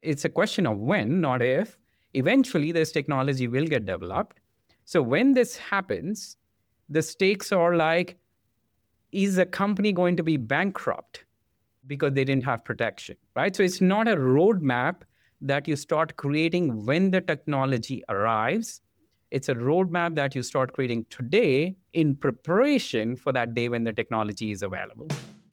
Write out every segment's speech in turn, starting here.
it's a question of when, not if. Eventually, this technology will get developed. So when this happens, the stakes are like, is a company going to be bankrupt because they didn't have protection, right? So it's not a roadmap that you start creating when the technology arrives. It's a roadmap that you start creating today in preparation for that day when the technology is available.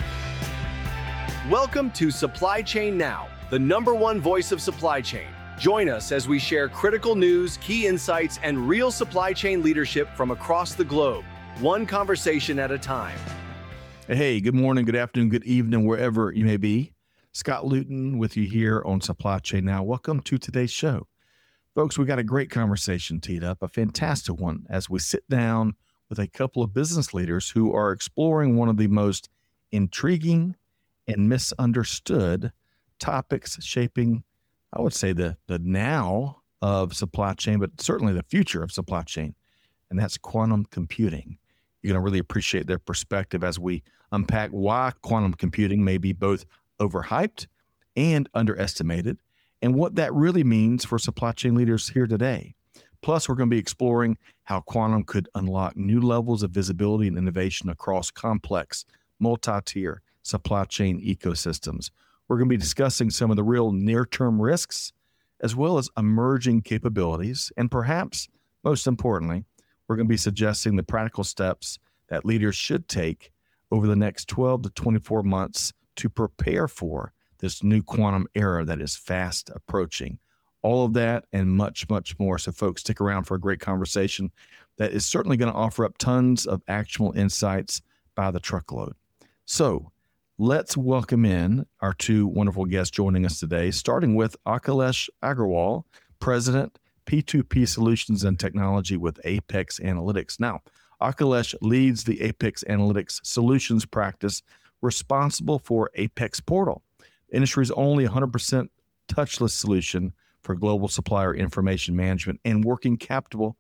Welcome to Supply Chain Now, the #1 voice of supply chain. Join us as we share critical news, key insights, and real supply chain leadership from across the globe, one conversation at a time. Hey, good morning, good afternoon, good evening, wherever you may be. Scott Luton with you here on Supply Chain Now. Welcome to today's show. Folks, we got a great conversation teed up, a fantastic one, as we sit down with a couple of business leaders who are exploring one of the most intriguing and misunderstood topics shaping, I would say, the now of supply chain, but certainly the future of supply chain, and that's quantum computing. You're going to really appreciate their perspective as we unpack why quantum computing may be both overhyped and underestimated, and what that really means for supply chain leaders here today. Plus, we're going to be exploring how quantum could unlock new levels of visibility and innovation across complex, multi-tier supply chain ecosystems. We're going to be discussing some of the real near-term risks, as well as emerging capabilities, and perhaps most importantly, we're going to be suggesting the practical steps that leaders should take over the next 12 to 24 months to prepare for this new quantum era that is fast approaching. All of that and much, much more. So folks, stick around for a great conversation that is certainly going to offer up tons of actionable insights by the truckload. So let's welcome in our two wonderful guests joining us today, starting with Akhilesh Agrawal, President, P2P Solutions and Technology with Apex Analytics. Now, Akhilesh leads the Apex Analytics Solutions practice responsible for Apex Portal, the industry's only 100% touchless solution for global supplier information management and working capital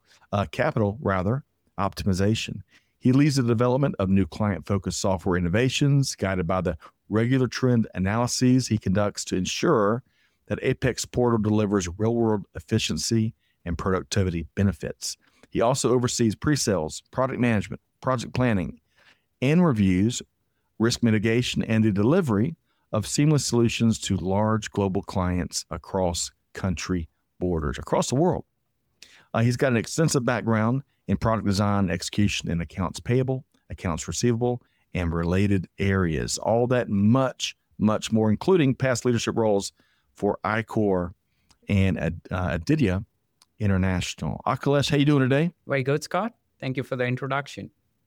optimization. He leads the development of new client-focused software innovations, guided by the regular trend analyses he conducts to ensure that Apex Portal delivers real-world efficiency and productivity benefits. He also oversees pre-sales, product management, project planning, and reviews, risk mitigation, and the delivery of seamless solutions to large global clients across country borders, across the world. He's got an extensive background in product design, execution, and accounts payable, accounts receivable, and related areas. All that much, much more, including past leadership roles for iCor and Adidia International. Akhilesh, how you doing today? Very good, Scott. Thank you for the introduction.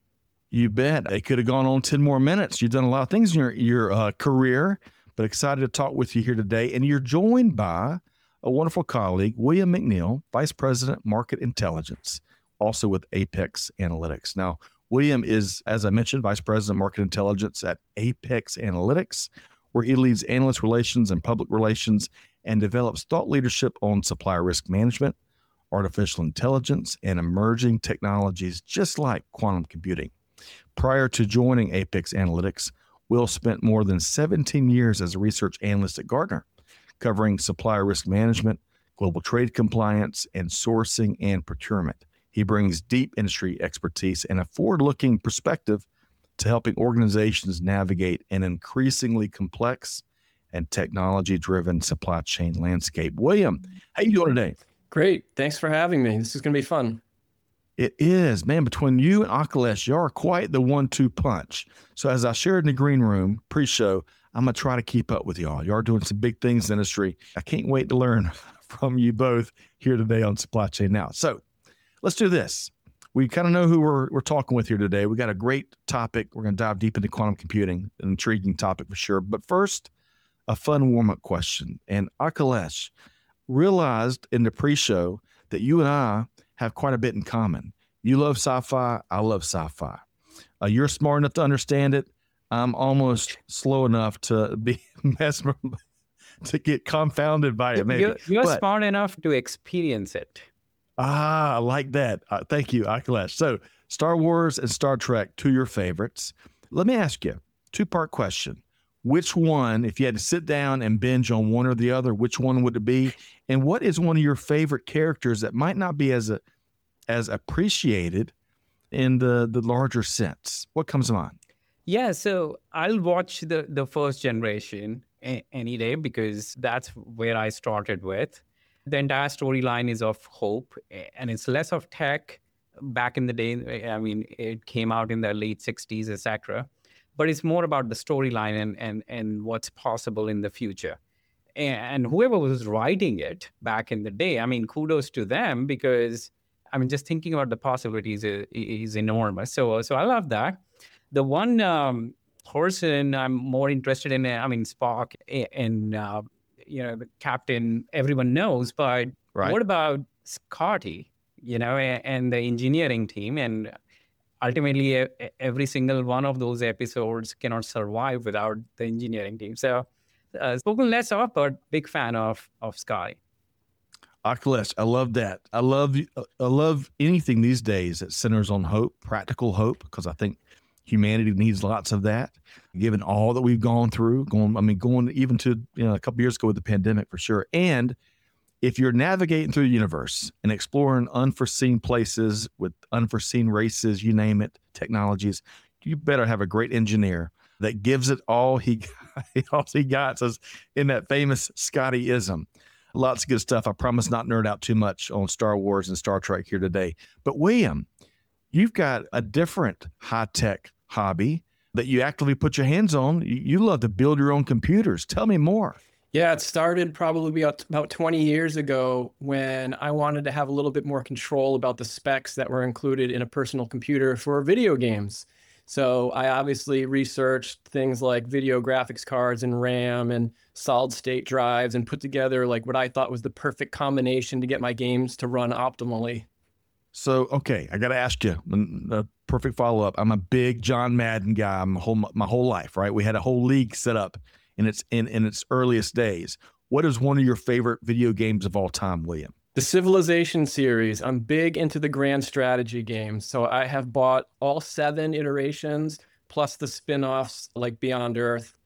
You bet. It could have gone on 10 more minutes. You've done a lot of things in your career, but excited to talk with you here today. And you're joined by a wonderful colleague, William McNeil, Vice President, Market Intelligence, also with Apex Analytics. Now, William is, as I mentioned, Vice President, Market Intelligence at Apex Analytics, where he leads analyst relations and public relations and develops thought leadership on supplier risk management, artificial intelligence, and emerging technologies just like quantum computing. Prior to joining Apex Analytics, Will spent more than 17 years as a research analyst at Gartner, covering supplier risk management, global trade compliance, and sourcing and procurement. He brings deep industry expertise and a forward-looking perspective to helping organizations navigate an increasingly complex and technology-driven supply chain landscape. William, how you doing today? Great. Thanks for having me. This is going to be fun. It is, man. Between you and Akhilesh, you are quite the 1-2 punch. So as I shared in the green room pre-show, I'm going to try to keep up with y'all. You are doing some big things in the industry. I can't wait to learn from you both here today on Supply Chain Now. So let's do this. We kind of know who we're talking with here today. We got a great topic. We're going to dive deep into quantum computing, an intriguing topic for sure. But first, a fun warm-up question. And Akhilesh, realized in the pre-show that you and I have quite a bit in common. You love sci-fi. I love sci-fi. You're smart enough to understand it. I'm almost slow enough to be to get confounded by it. Maybe you're smart enough to experience it. I like that. Thank you, Akhilesh. So Star Wars and Star Trek, two of your favorites. Let me ask you, two-part question. which one, if you had to sit down and binge on one or the other, which one would it be? And what is one of your favorite characters that might not be as appreciated in the larger sense? What comes to mind? Yeah, so I'll watch the first generation any day because that's where I started with. The entire storyline is of hope, and it's less of tech. Back in the day, I mean, it came out in the late 60s, etc. But it's more about the storyline and what's possible in the future. And whoever was writing it back in the day, I mean, kudos to them because, I mean, just thinking about the possibilities is enormous. So I love that. The one person I'm more interested in, I mean, Spock and, the captain, everyone knows, but Right. what about Scotty, and the engineering team? And ultimately, every single one of those episodes cannot survive without the engineering team. So spoken less of, but big fan of Scotty. Akhilesh, I love that. I love anything these days that centers on hope, practical hope, because I think humanity needs lots of that. Given all that we've gone through, going even to a couple years ago with the pandemic for sure. And if you're navigating through the universe and exploring unforeseen places with unforeseen races, you name it, technologies, you better have a great engineer that gives it all he got. Says in that famous Scotty-ism. Lots of good stuff. I promise not nerd out too much on Star Wars and Star Trek here today. But William, you've got a different high-tech hobby that you actively put your hands on. You love to build your own computers. Tell me more. Yeah, it started probably about 20 years ago when I wanted to have a little bit more control about the specs that were included in a personal computer for video games. So I obviously researched things like video graphics cards and RAM and solid state drives and put together like what I thought was the perfect combination to get my games to run optimally. So, okay, I got to ask you a perfect follow-up. I'm a big John Madden guy my whole life, right? We had a whole league set up in its earliest days. What is one of your favorite video games of all time, William? The Civilization series. I'm big into the grand strategy games. So I have bought all 7 iterations plus the spin-offs like Beyond Earth.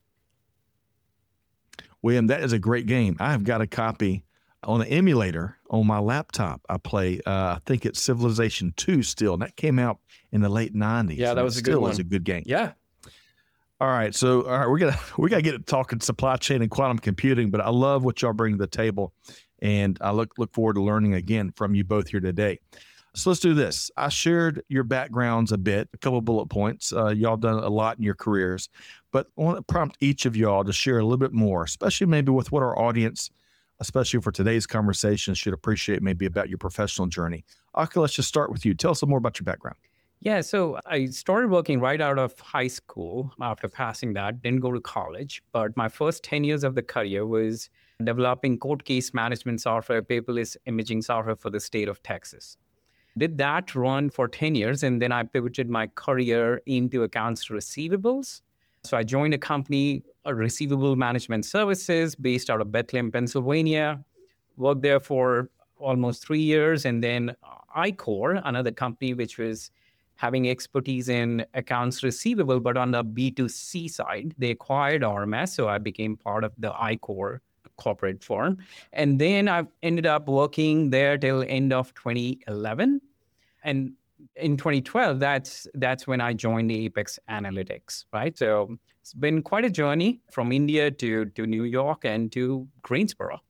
William, that is a great game. I have got a copy on an emulator on my laptop. I play, I think it's Civilization 2 still, and that came out in the late 90s. Yeah, that was a good one. Still is a good game. Yeah. All right, so we gotta get to talking supply chain and quantum computing, but I love what y'all bring to the table, and I look forward to learning again from you both here today. So let's do this. I shared your backgrounds a bit, a couple of bullet points. Y'all done a lot in your careers, but I want to prompt each of y'all to share a little bit more, especially maybe with what our audience, especially for today's conversation, should appreciate maybe about your professional journey. Akhilesh, let's just start with you. Tell us a little more about your background. Yeah, so I started working right out of high school after passing that, didn't go to college, but my first 10 years of the career was developing court case management software, paperless imaging software for the state of Texas. Did that run for 10 years, and then I pivoted my career into accounts receivables. So I joined a company, Receivable Management Services, based out of Bethlehem, Pennsylvania, worked there for almost 3 years, and then iCore, another company which was having expertise in accounts receivable, but on the B2C side, they acquired RMS, so I became part of the iCore corporate firm. And then I ended up working there till end of 2011. And in 2012, that's when I joined the Apex Analytics, right? So it's been quite a journey from India to New York and to Greensboro.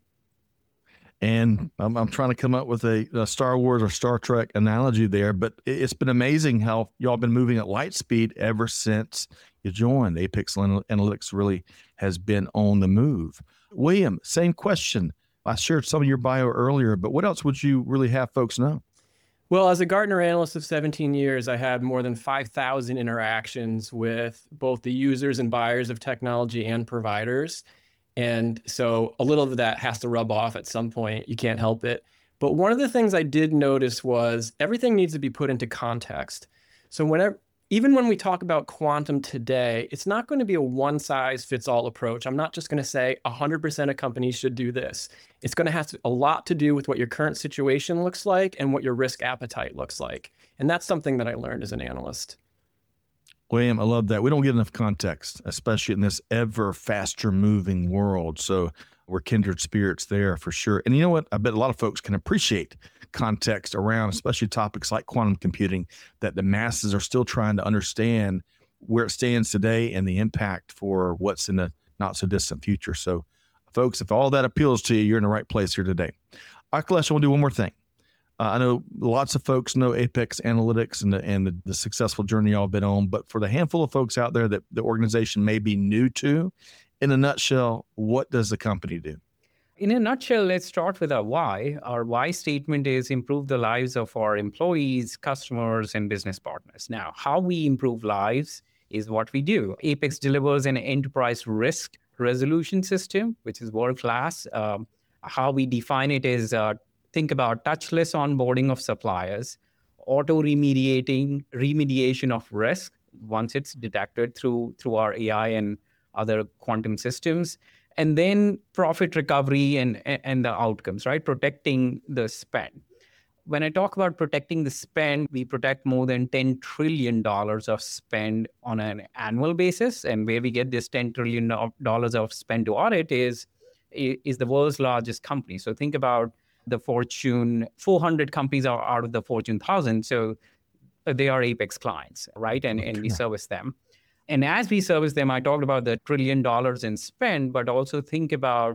And I'm trying to come up with a Star Wars or Star Trek analogy there, but it's been amazing how y'all been moving at light speed ever since you joined. Apex Analytics really has been on the move. William, same question. I shared some of your bio earlier, but what else would you really have folks know? Well, as a Gartner analyst of 17 years, I had more than 5,000 interactions with both the users and buyers of technology and providers. And so a little of that has to rub off at some point. You can't help it. But one of the things I did notice was everything needs to be put into context. So even when we talk about quantum today, it's not going to be a one-size-fits-all approach. I'm not just going to say 100% of companies should do this. It's going to have a lot to do with what your current situation looks like and what your risk appetite looks like. And that's something that I learned as an analyst. William, I love that. We don't get enough context, especially in this ever faster moving world. So we're kindred spirits there for sure. And you know what? I bet a lot of folks can appreciate context around, especially topics like quantum computing, that the masses are still trying to understand where it stands today and the impact for what's in the not so distant future. So folks, if all that appeals to you, you're in the right place here today. Akhilesh, I want to do one more thing. I know lots of folks know Apex Analytics and the successful journey y'all been on, but for the handful of folks out there that the organization may be new to, in a nutshell, what does the company do? In a nutshell, let's start with our why. Our why statement is improve the lives of our employees, customers, and business partners. Now, how we improve lives is what we do. Apex delivers an enterprise risk resolution system, which is world-class. How we define it is think about touchless onboarding of suppliers, auto remediation of risk once it's detected through our AI and other quantum systems, and then profit recovery and the outcomes, right? Protecting the spend. When I talk about protecting the spend, we protect more than $10 trillion of spend on an annual basis. And where we get this $10 trillion of spend to audit is the world's largest company. So think about the Fortune 400 companies are out of the Fortune 1000. So they are Apex clients, right? And we service them. And as we service them, I talked about the $1 trillion in spend, but also think about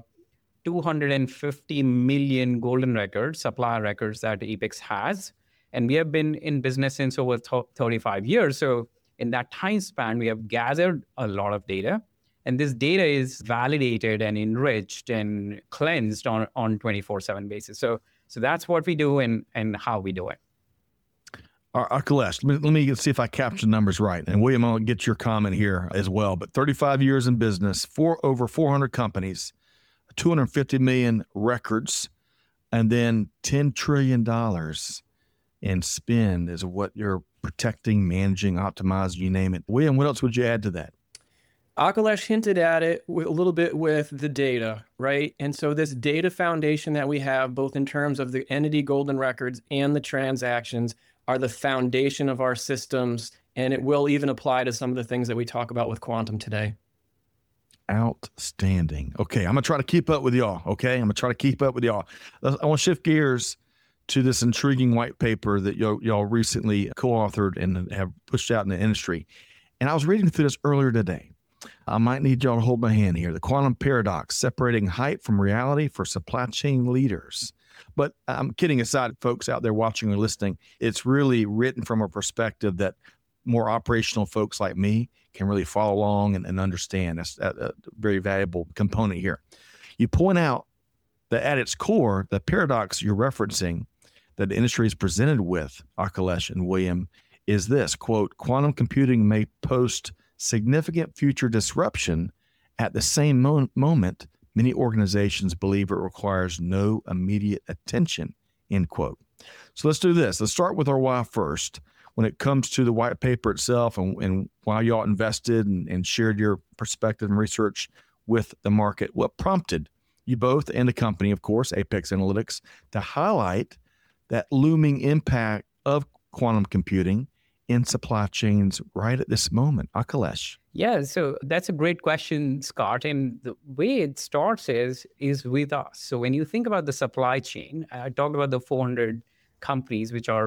250 million golden records, supplier records that Apex has. And we have been in business since over 35 years. So in that time span, we have gathered a lot of data. And this data is validated and enriched and cleansed on 24/7 basis. So that's what we do and how we do it. Akhilesh, let me see if I capture the numbers right. And William, I'll get your comment here as well. But 35 years in business, over 400 companies, 250 million records, and then $10 trillion in spend is what you're protecting, managing, optimizing, you name it. William, what else would you add to that? Akhilesh hinted at it a little bit with the data, right? And so this data foundation that we have, both in terms of the entity golden records and the transactions, are the foundation of our systems. And it will even apply to some of the things that we talk about with quantum today. Outstanding. Okay, I'm going to try to keep up with y'all. I want to shift gears to this intriguing white paper that y'all recently co-authored and have pushed out in the industry. And I was reading through this earlier today. I might need y'all to hold my hand here. The quantum paradox, separating hype from reality for supply chain leaders. But I'm kidding aside, folks out there watching or listening, it's really written from a perspective that more operational folks like me can really follow along and understand. That's a very valuable component here. You point out that at its core, the paradox you're referencing that the industry is presented with, Akhilesh and William, is this, quote, quantum computing may post significant future disruption. At the same moment, many organizations believe it requires no immediate attention, end quote. So let's do this. Let's start with our why first. When it comes to the white paper itself and why y'all invested and shared your perspective and research with the market, what prompted you both and the company, of course, Apex Analytics, to highlight that looming impact of quantum computing in supply chains right at this moment? Akhilesh. Yeah, so that's a great question, Scott. And the way it starts is with us. So when you think about the supply chain, I talked about the 400 companies, which are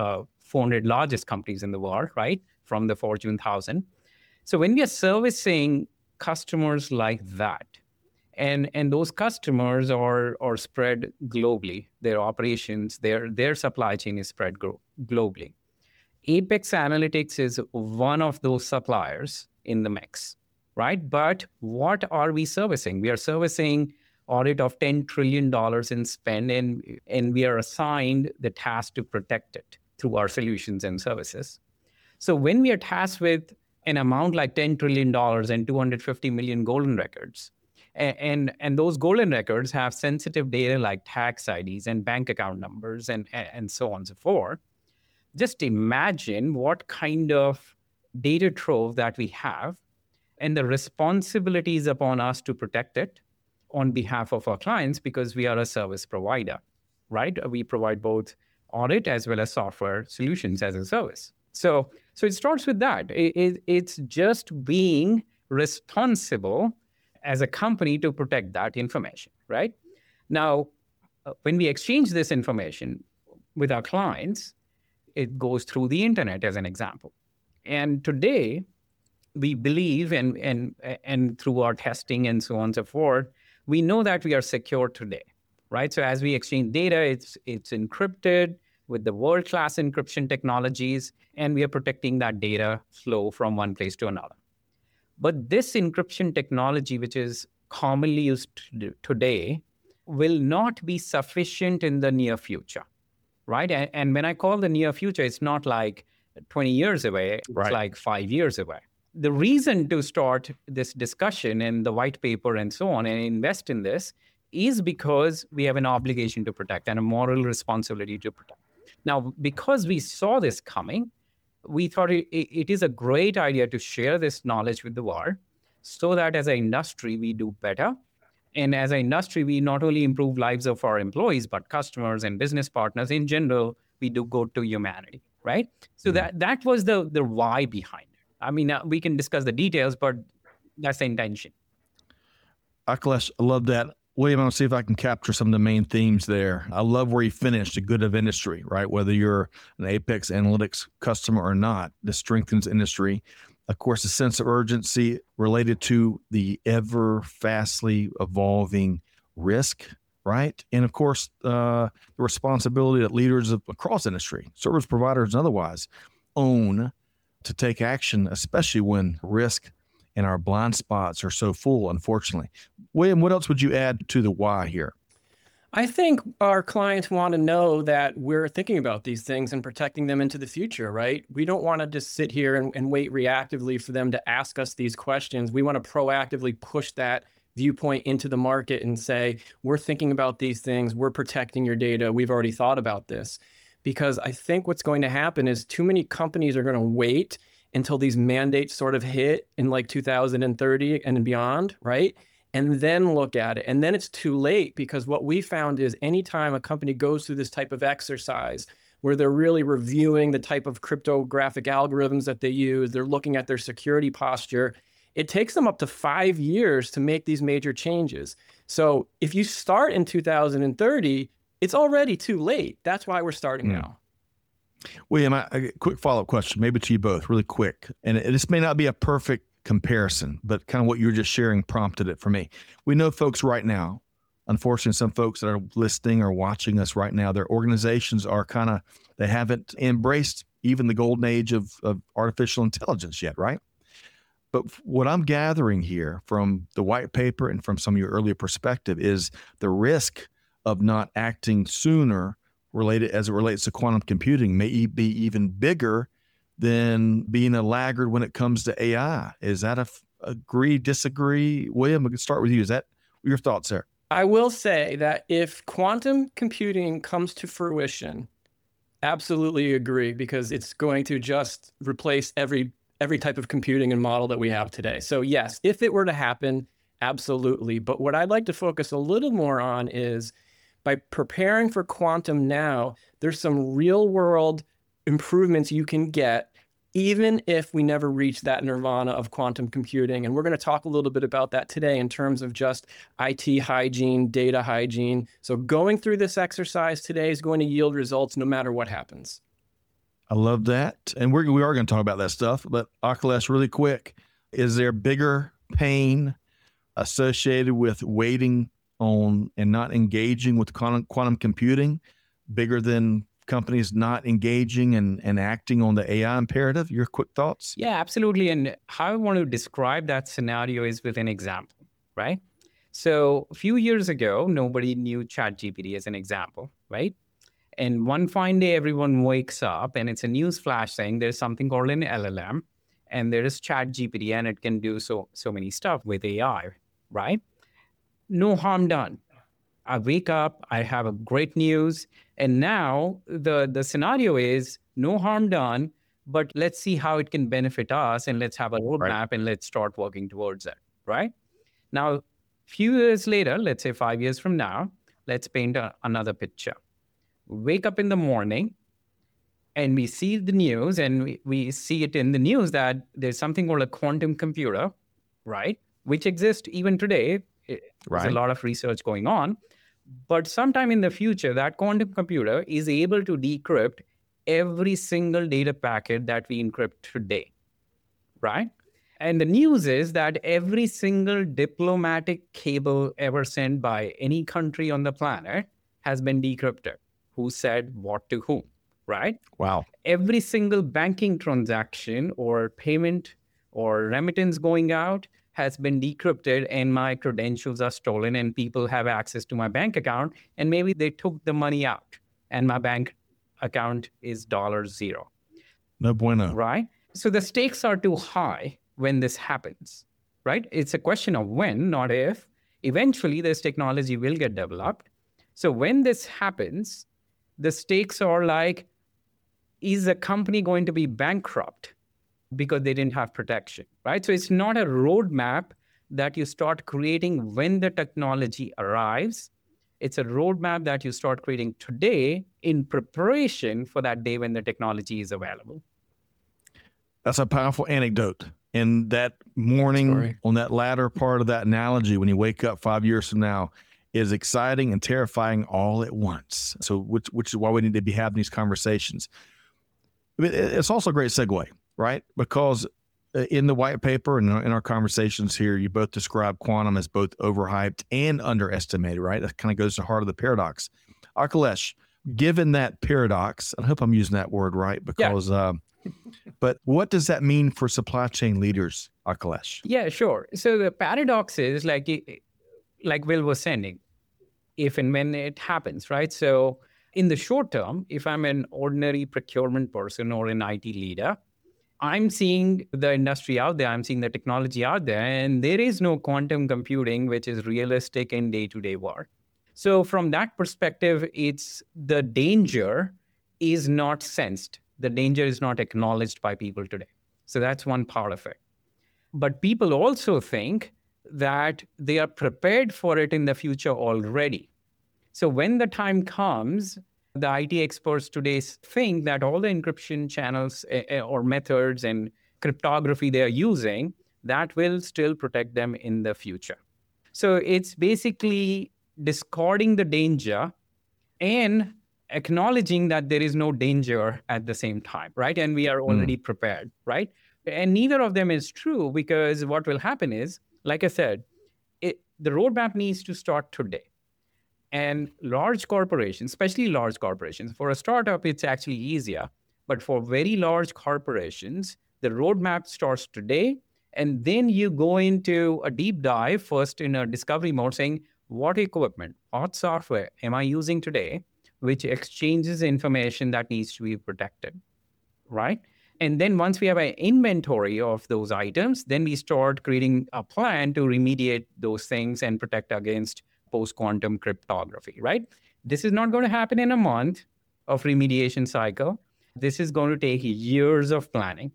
400 largest companies in the world, right? From the Fortune 1000. So when we are servicing customers like that, and those customers are spread globally, their operations, their supply chain is spread globally. Apex Analytics is one of those suppliers in the mix, right? But what are we servicing? We are servicing audit of $10 trillion in spend, and we are assigned the task to protect it through our solutions and services. So when we are tasked with an amount like $10 trillion and 250 million golden records, and those golden records have sensitive data like tax IDs and bank account numbers and so on and so forth, just imagine what kind of data trove that we have and the responsibilities upon us to protect it on behalf of our clients, because we are a service provider, right? We provide both audit as well as software solutions as a service. So So it starts with that. It's just being responsible as a company to protect that information, right? Now, when we exchange this information with our clients, it goes through the internet as an example. And today, we believe, and through our testing and so on and so forth, we know that we are secure today, right? So as we exchange data, it's encrypted with the world-class encryption technologies, and we are protecting that data flow from one place to another. But this encryption technology, which is commonly used today, will not be sufficient in the near future, right? And when I call the near future, it's not like 20 years away, it's like 5 years away. The reason to start this discussion and the white paper and so on and invest in this is because we have an obligation to protect and a moral responsibility to protect. Now, because we saw this coming, we thought it is a great idea to share this knowledge with the world so that as an industry, we do better. And as an industry, we not only improve lives of our employees, but customers and business partners in general, we do good to humanity, right? So that was the why behind it. I mean, we can discuss the details, but that's the intention. Akhilesh, I love that. William, I'll see if I can capture some of the main themes there. I love where you finished, the good of industry, right? Whether you're an Apex Analytics customer or not, this strengthens industry. Of course, a sense of urgency related to the ever fastly evolving risk, right? And of course, the responsibility that leaders across industry, service providers and otherwise, own to take action, especially when risk and our blind spots are so full, unfortunately. William, what else would you add to the why here? I think our clients want to know that we're thinking about these things and protecting them into the future, right? We don't want to just sit here and wait reactively for them to ask us these questions. We want to proactively push that viewpoint into the market and say, we're thinking about these things, we're protecting your data, we've already thought about this. Because I think what's going to happen is too many companies are going to wait until these mandates sort of hit in like 2030 and beyond, right? And then look at it. And then it's too late, because what we found is anytime a company goes through this type of exercise where they're really reviewing the type of cryptographic algorithms that they use, they're looking at their security posture, it takes them up to 5 years to make these major changes. So if you start in 2030, it's already too late. That's why we're starting now. William, a quick follow-up question, maybe to you both, really quick. And this may not be a perfect comparison, but kind of what you were just sharing prompted it for me. We know folks right now, unfortunately, some folks that are listening or watching us right now, their organizations are they haven't embraced even the golden age of artificial intelligence yet, right? But what I'm gathering here from the white paper and from some of your earlier perspective is the risk of not acting sooner as it relates to quantum computing may be even bigger than being a laggard when it comes to AI. Is that agree, disagree? William, we can start with you. Is that your thoughts there? I will say that if quantum computing comes to fruition, absolutely agree, because it's going to just replace every type of computing and model that we have today. So yes, if it were to happen, absolutely. But what I'd like to focus a little more on is by preparing for quantum now, there's some real world improvements you can get, even if we never reach that nirvana of quantum computing. And we're going to talk a little bit about that today in terms of just IT hygiene, data hygiene. So going through this exercise today is going to yield results no matter what happens. I love that. And we are going to talk about that stuff. But Akhilesh, really quick, is there bigger pain associated with waiting on and not engaging with quantum computing, bigger than companies not engaging and acting on the AI imperative? Your quick thoughts? Yeah, absolutely. And how I want to describe that scenario is with an example, right? So a few years ago, nobody knew ChatGPT as an example, right? And one fine day, everyone wakes up and it's a news flash saying there's something called an LLM and there is ChatGPT and it can do so many stuff with AI, right? No harm done. I wake up, I have a great news, and now the scenario is no harm done, but let's see how it can benefit us, and let's have a roadmap and let's start working towards it, right? Now, a few years later, let's say 5 years from now, let's paint another picture. Wake up in the morning, And we see the news, and we see it in the news that there's something called a quantum computer, right? Which exists even today. There's Right. a lot of research going on. But sometime in the future, that quantum computer is able to decrypt every single data packet that we encrypt today, right? And the news is that every single diplomatic cable ever sent by any country on the planet has been decrypted. Who said what to whom, right? Wow. Every single banking transaction or payment or remittance going out has been decrypted, and my credentials are stolen, and people have access to my bank account, and maybe they took the money out and my bank account is $0. No bueno. Right? So the stakes are too high when this happens, right? It's a question of when, not if. Eventually, this technology will get developed. So when this happens, the stakes are like, is a company going to be bankrupt because they didn't have protection, right? So it's not a roadmap that you start creating when the technology arrives. It's a roadmap that you start creating today in preparation for that day when the technology is available. That's a powerful anecdote. And that morning Story. on that latter part of that analogy, when you wake up 5 years from now, is exciting and terrifying all at once. So which is why we need to be having these conversations. But it's also a great segue, right? Because in the white paper and in our conversations here, you both describe quantum as both overhyped and underestimated, right? That kind of goes to the heart of the paradox. Akhilesh, given that paradox, I hope I'm using that word right, because, but what does that mean for supply chain leaders, Akhilesh? Yeah, sure. So the paradox is like Will was saying, if and when it happens, right? So in the short term, if I'm an ordinary procurement person or an IT leader, I'm seeing the industry out there, I'm seeing the technology out there, and there is no quantum computing which is realistic in day-to-day work. So from that perspective, it's the danger is not sensed. The danger is not acknowledged by people today. So that's one part of it. But people also think that they are prepared for it in the future already. So when the time comes, the IT experts today think that all the encryption channels or methods and cryptography they are using, that will still protect them in the future. So it's basically discarding the danger and acknowledging that there is no danger at the same time, right? And we are already prepared, right? And neither of them is true, because what will happen is, like I said, the roadmap needs to start today. And large corporations, especially large corporations, for a startup, it's actually easier. But for very large corporations, the roadmap starts today. And then you go into a deep dive first in a discovery mode saying, what equipment, what software am I using today, which exchanges information that needs to be protected, right? And then once we have an inventory of those items, then we start creating a plan to remediate those things and protect against post-quantum cryptography, right? This is not going to happen in a month of remediation cycle. This is going to take years of planning.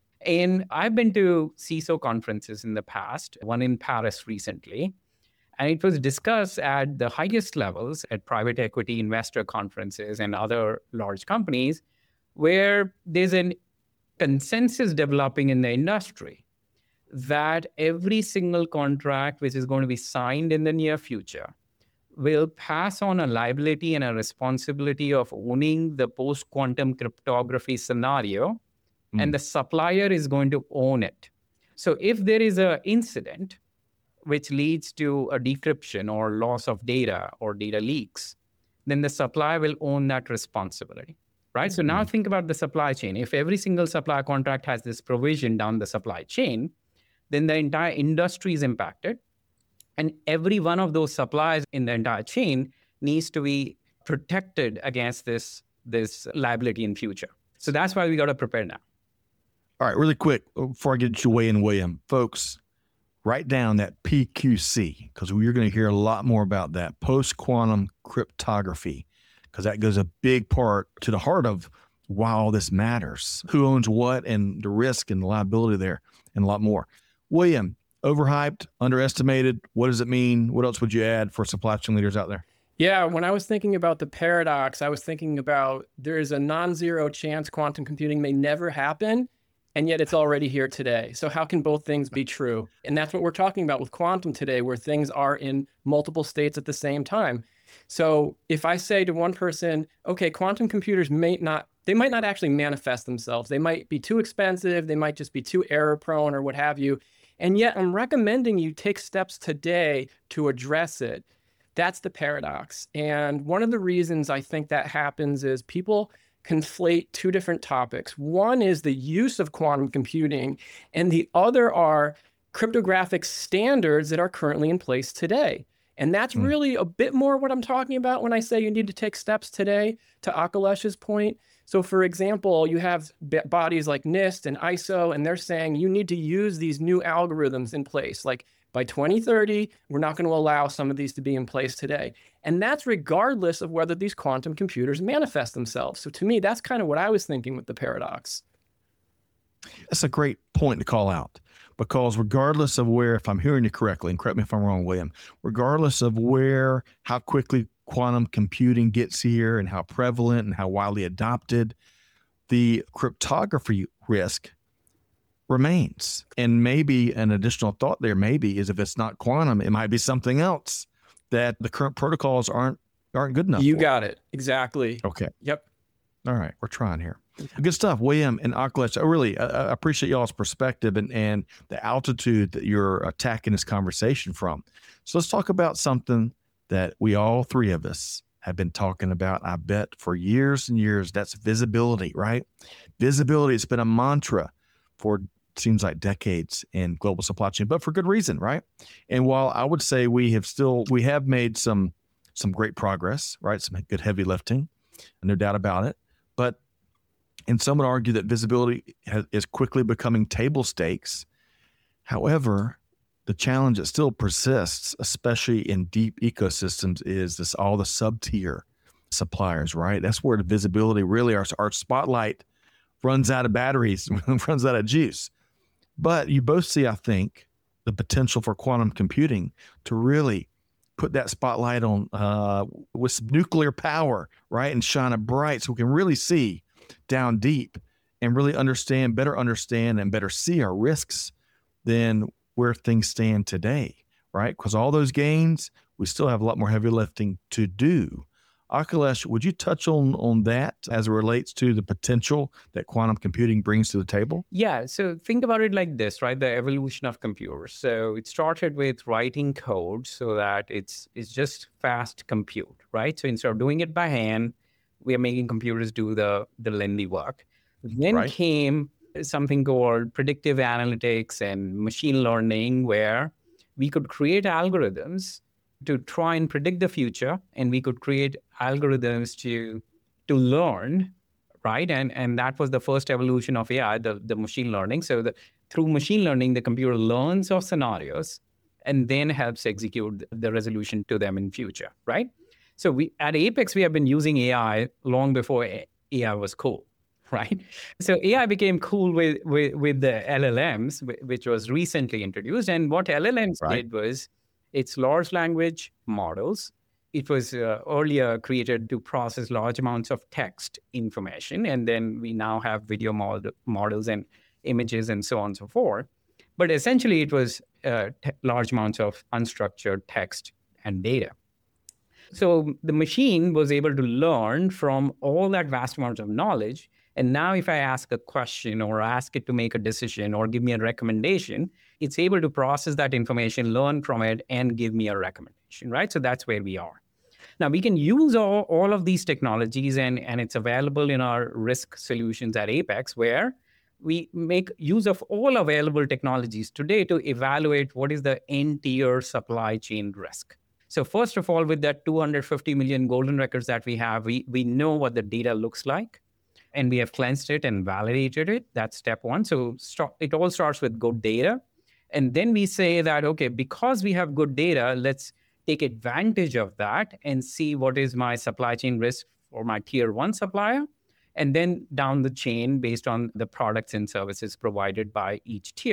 And I've been to CISO conferences in the past, one in Paris recently, and it was discussed at the highest levels at private equity investor conferences and other large companies, where there's a consensus developing in the industry that every single contract which is going to be signed in the near future will pass on a liability and a responsibility of owning the post-quantum cryptography scenario, and the supplier is going to own it. So if there is an incident which leads to a decryption or loss of data or data leaks, then the supplier will own that responsibility, right? So now think about the supply chain. If every single supply contract has this provision down the supply chain, then the entire industry is impacted. And every one of those suppliers in the entire chain needs to be protected against this liability in future. So that's why we got to prepare now. All right, really quick, before I get you weigh in, William, folks, write down that PQC, because you're going to hear a lot more about that, post-quantum cryptography, because that goes a big part to the heart of why all this matters, who owns what and the risk and the liability there, and a lot more. William, overhyped, underestimated, what does it mean? What else would you add for supply chain leaders out there? Yeah, when I was thinking about the paradox, I was thinking about there is a non-zero chance quantum computing may never happen, and yet it's already here today. So how can both things be true? And that's what we're talking about with quantum today, where things are in multiple states at the same time. So if I say to one person, okay, quantum computers might not actually manifest themselves. They might be too expensive. They might just be too error prone or what have you. And yet I'm recommending you take steps today to address it. That's the paradox. And one of the reasons I think that happens is people conflate two different topics. One is the use of quantum computing, and the other are cryptographic standards that are currently in place today. And that's really a bit more what I'm talking about when I say you need to take steps today, to Akhilesh's point. So for example, you have bodies like NIST and ISO, and they're saying you need to use these new algorithms in place. Like by 2030, we're not going to allow some of these to be in place today. And that's regardless of whether these quantum computers manifest themselves. So to me, that's kind of what I was thinking with the paradox. That's a great point to call out, because regardless of where, if I'm hearing you correctly, and correct me if I'm wrong, William, regardless of where, how quickly quantum computing gets here and how prevalent and how widely adopted, the cryptography risk remains. And maybe an additional thought there maybe is, if it's not quantum, it might be something else that the current protocols aren't good enough You for. got it. Exactly. Okay. Yep. All right. We're trying here. Good stuff, William and Akhilesh. I really appreciate y'all's perspective and the altitude that you're attacking this conversation from. So let's talk about something that we all three of us have been talking about, I bet, for years and years. That's visibility, right? Visibility has been a mantra for, seems like, decades in global supply chain, but for good reason, right? And while I would say we have made some great progress, right? Some good heavy lifting, no doubt about it. But and some would argue that visibility is quickly becoming table stakes. However, the challenge that still persists, especially in deep ecosystems, is all the sub-tier suppliers, right? That's where the visibility really, our spotlight runs out of batteries, runs out of juice. But you both see, I think, the potential for quantum computing to really put that spotlight on with some nuclear power, right? And shine it bright so we can really see down deep and really better understand and better see our risks than where things stand today, right? Because all those gains, we still have a lot more heavy lifting to do. Akhilesh, would you touch on that as it relates to the potential that quantum computing brings to the table? Yeah. So think about it like this, right? The evolution of computers. So it started with writing code so that it's just fast compute, right? So instead of doing it by hand, we are making computers do the lengthy work. Then came something called predictive analytics and machine learning, where we could create algorithms to try and predict the future, and we could create algorithms to learn, right? And that was the first evolution of AI, the machine learning. So through machine learning, the computer learns of scenarios and then helps execute the resolution to them in future, right? So we at Apex, we have been using AI long before AI was cool, right? So AI became cool with the LLMs, which was recently introduced. And what LLMs did was, it's large language models. It was earlier created to process large amounts of text information. And then we now have video models and images and so on and so forth. But essentially, it was large amounts of unstructured text and data. So the machine was able to learn from all that vast amount of knowledge. And now if I ask a question or ask it to make a decision or give me a recommendation, it's able to process that information, learn from it, and give me a recommendation, right? So that's where we are. Now, we can use all of these technologies, and it's available in our risk solutions at Apex, where we make use of all available technologies today to evaluate what is the end-tier supply chain risk. So first of all, with that 250 million golden records that we have, we know what the data looks like, and we have cleansed it and validated it. That's step one. So it all starts with good data. And then we say that, okay, because we have good data, let's take advantage of that and see what is my supply chain risk for my tier one supplier, and then down the chain based on the products and services provided by each tier.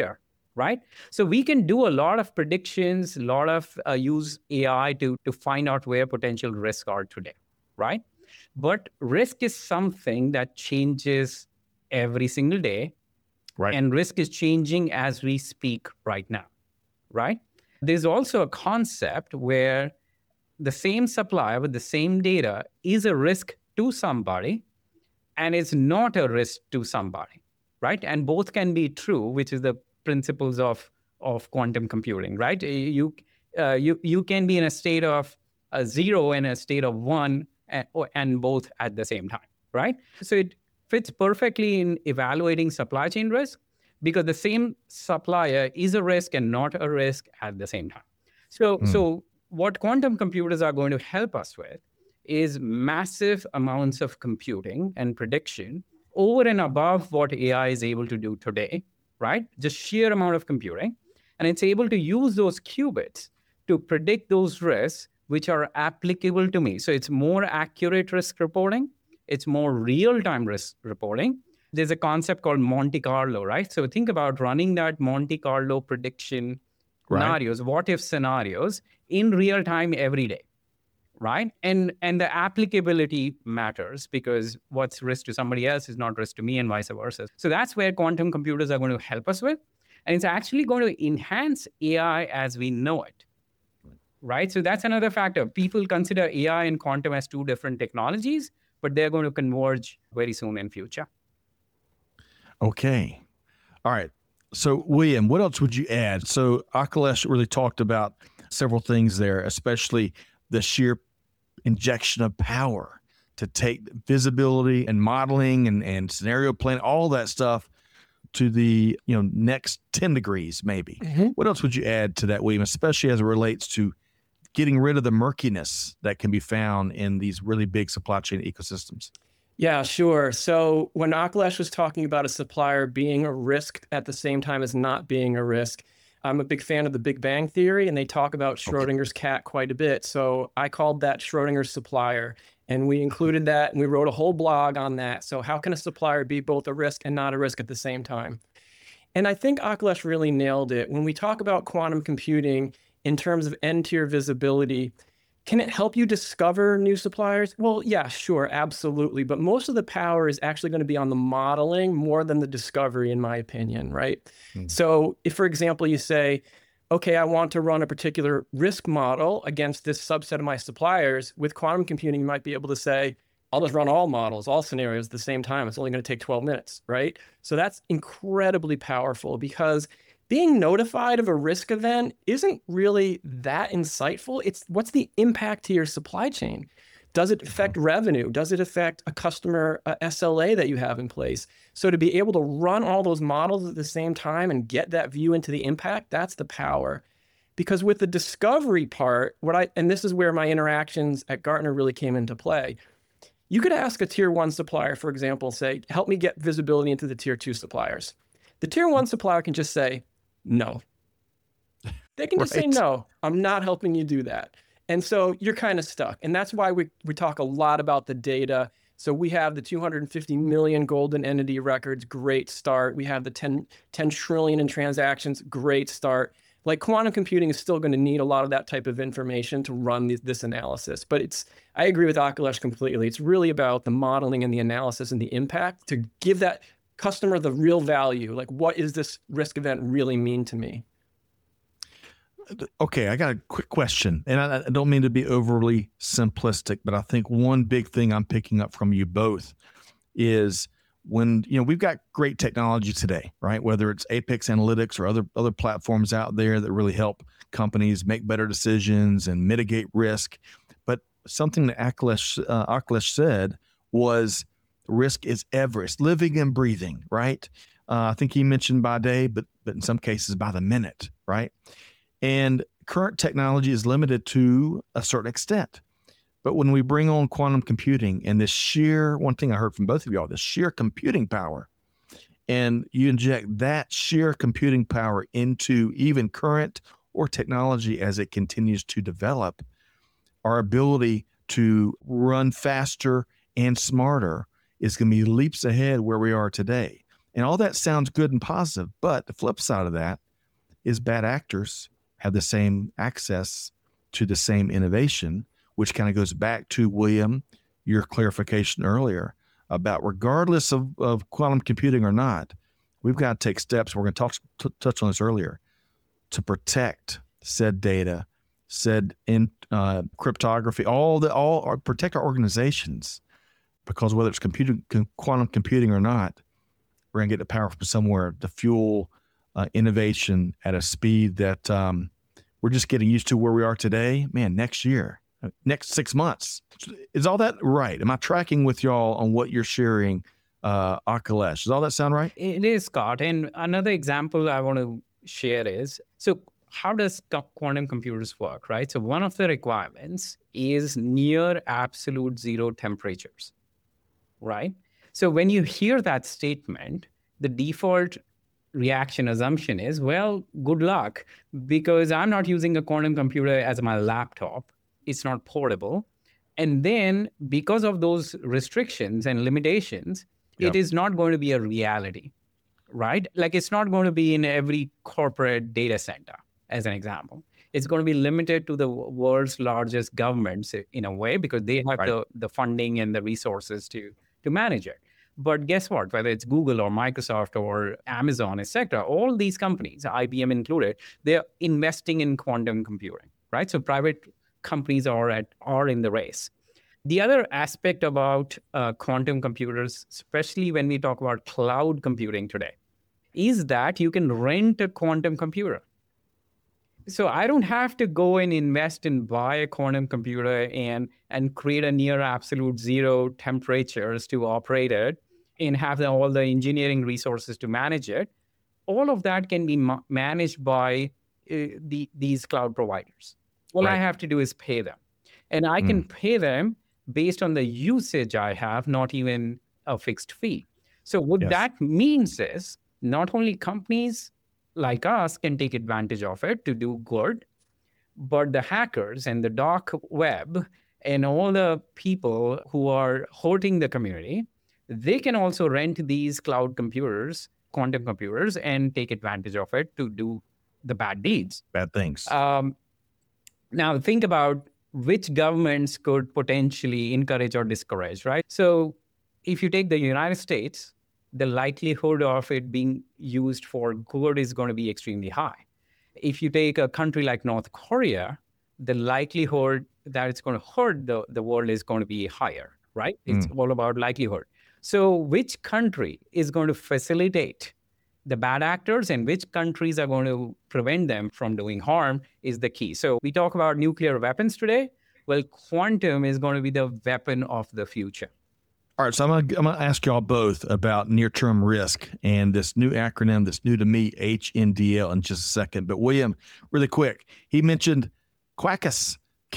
right? So we can do a lot of predictions, a lot of use AI to find out where potential risks are today, right? But risk is something that changes every single day. Right. And risk is changing as we speak right now, right? There's also a concept where the same supplier with the same data is a risk to somebody and is not a risk to somebody, right? And both can be true, which is the principles of quantum computing, right? You can be in a state of 0 and a state of 1 and both at the same time, right? So it fits perfectly in evaluating supply chain risk because the same supplier is a risk and not a risk at the same time. So what quantum computers are going to help us with is massive amounts of computing and prediction over and above what AI is able to do today, right? Just sheer amount of computing. And it's able to use those qubits to predict those risks which are applicable to me. So it's more accurate risk reporting. It's more real-time risk reporting. There's a concept called Monte Carlo, right? So think about running that Monte Carlo prediction scenarios, what-if scenarios in real time every day, right? And the applicability matters because what's risk to somebody else is not risk to me and vice versa. So that's where quantum computers are going to help us with. And it's actually going to enhance AI as we know it, right? So that's another factor. People consider AI and quantum as two different technologies, but they're going to converge very soon in future. Okay. All right. So, William, what else would you add? So Akhilesh really talked about several things there, especially the sheer injection of power to take visibility and modeling and scenario planning, all that stuff to the next 10 degrees maybe. Mm-hmm. What else would you add to that, William, especially as it relates to getting rid of the murkiness that can be found in these really big supply chain ecosystems? Yeah, sure. So when Akhilesh was talking about a supplier being a risk at the same time as not being a risk, I'm a big fan of the Big Bang Theory, and they talk about Schrodinger's cat quite a bit. So I called that Schrodinger's supplier, and we included that, and we wrote a whole blog on that. So how can a supplier be both a risk and not a risk at the same time? And I think Akhilesh really nailed it. When we talk about quantum computing in terms of end-tier visibility, can it help you discover new suppliers? Well, yeah, sure, absolutely. But most of the power is actually going to be on the modeling more than the discovery, in my opinion, right? So if, for example, you say, okay, I want to run a particular risk model against this subset of my suppliers, with quantum computing, you might be able to say, I'll just run all models, all scenarios at the same time. It's only going to take 12 minutes, right? So that's incredibly powerful because being notified of a risk event isn't really that insightful. It's what's the impact to your supply chain? Does it affect revenue? Does it affect a customer SLA that you have in place? So to be able to run all those models at the same time and get that view into the impact, that's the power. Because with the discovery part, and this is where my interactions at Gartner really came into play. You could ask a tier 1 supplier, for example, say, help me get visibility into the tier 2 suppliers. The tier 1 supplier can just say, no. They can just say, no, I'm not helping you do that. And so you're kind of stuck. And that's why we talk a lot about the data. So we have the 250 million golden entity records, great start. We have the 10 trillion in transactions, great start. Like quantum computing is still going to need a lot of that type of information to run this analysis. But I agree with Akhilesh completely. It's really about the modeling and the analysis and the impact to give that customer the real value. Like, what is this risk event really mean to me? Okay, I got a quick question, and I don't mean to be overly simplistic, but I think one big thing I'm picking up from you both is when we've got great technology today, right? Whether it's Apex Analytics or other platforms out there that really help companies make better decisions and mitigate risk. But something that Akhilesh said was, risk is ever. It's living and breathing, right? I think he mentioned by day, but in some cases by the minute, right? And current technology is limited to a certain extent. But when we bring on quantum computing and one thing I heard from both of y'all, the sheer computing power, and you inject that sheer computing power into even current or technology as it continues to develop, our ability to run faster and smarter is going to be leaps ahead where we are today. And all that sounds good and positive, but the flip side of that, is bad actors have the same access to the same innovation, which kind of goes back to, William, your clarification earlier about regardless of quantum computing or not, we've got to take steps. We're going to touch on this earlier to protect said data, said in cryptography, protect our organizations, because whether it's quantum computing or not, we're going to get the power from somewhere to fuel innovation at a speed that we're just getting used to where we are today. Man, next year, next 6 months. Is all that right? Am I tracking with y'all on what you're sharing, Akhilesh? Does all that sound right? It is, Scott. And another example I want to share is, so how does quantum computers work, right? So one of the requirements is near absolute zero temperatures, right? So when you hear that statement, the default reaction assumption is, well, good luck, because I'm not using a quantum computer as my laptop. It's not portable. And then because of those restrictions and limitations, it is not going to be a reality, right? Like it's not going to be in every corporate data center, as an example. It's going to be limited to the world's largest governments in a way, because they have the funding and the resources to manage it. But guess what? Whether it's Google or Microsoft or Amazon, etc., all these companies, IBM included, they're investing in quantum computing, right? So private companies are in the race. The other aspect about quantum computers, especially when we talk about cloud computing today, is that you can rent a quantum computer. So I don't have to go and invest and buy a quantum computer and create a near absolute zero temperatures to operate it and have all the engineering resources to manage it. All of that can be managed by these cloud providers. All I have to do is pay them. And I can pay them based on the usage I have, not even a fixed fee. So what that means is not only companies like us can take advantage of it to do good, but the hackers and the dark web and all the people who are hurting the community, they can also rent these cloud computers, quantum computers, and take advantage of it to do the bad deeds. Bad things. Now think about which governments could potentially encourage or discourage, right? So if you take the United States, the likelihood of it being used for good is going to be extremely high. If you take a country like North Korea, the likelihood that it's going to hurt the world is going to be higher, right? It's all about likelihood. So which country is going to facilitate the bad actors and which countries are going to prevent them from doing harm is the key. So we talk about nuclear weapons today. Well, quantum is going to be the weapon of the future. All right, so I'm gonna ask y'all both about near-term risk and this new acronym that's new to me, HNDL, in just a second. But William, really quick, he mentioned QACS,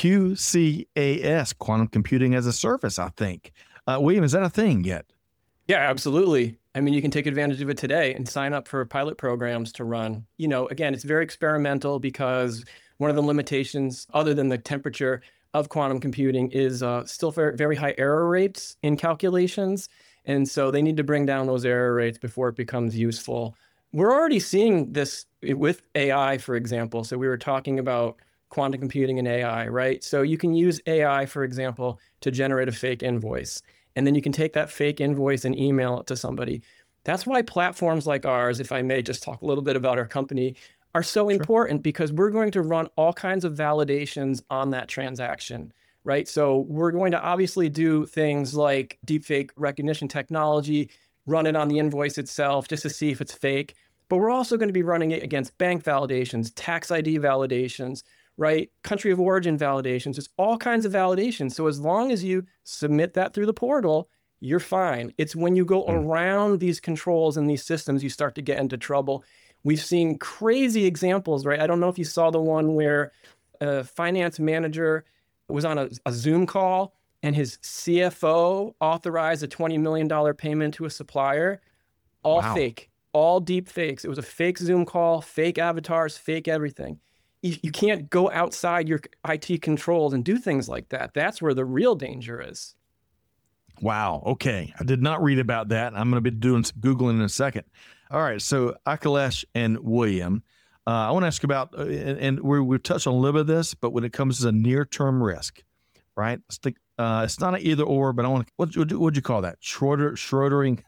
QCAS, Quantum Computing as a Service, I think. William, is that a thing yet? Yeah, absolutely. I mean, you can take advantage of it today and sign up for pilot programs to run. You know, again, it's very experimental because one of the limitations, other than the temperature of quantum computing, is still very, very high error rates in calculations. And so they need to bring down those error rates before it becomes useful. We're already seeing this with AI, for example. So we were talking about quantum computing and AI, right? So you can use AI, for example, to generate a fake invoice. And then you can take that fake invoice and email it to somebody. That's why platforms like ours, if I may just talk a little bit about our company, are so important, because we're going to run all kinds of validations on that transaction, right? So we're going to obviously do things like deepfake recognition technology, run it on the invoice itself just to see if it's fake. But we're also going to be running it against bank validations, tax ID validations, right? Country of origin validations. It's all kinds of validations. So as long as you submit that through the portal, you're fine. It's when you go around these controls and these systems, you start to get into trouble. We've seen crazy examples, right? I don't know if you saw the one where a finance manager was on a Zoom call and his CFO authorized a $20 million payment to a supplier. All fake, all deep fakes. It was a fake Zoom call, fake avatars, fake everything. You can't go outside your IT controls and do things like that. That's where the real danger is. Wow. Okay. I did not read about that. I'm going to be doing some Googling in a second. All right. So Akhilesh and William, I want to ask about, and we've touched on a little bit of this, but when it comes to near-term risk, right? It's not an either or, but I want to, what'd you call that? Schrodinger's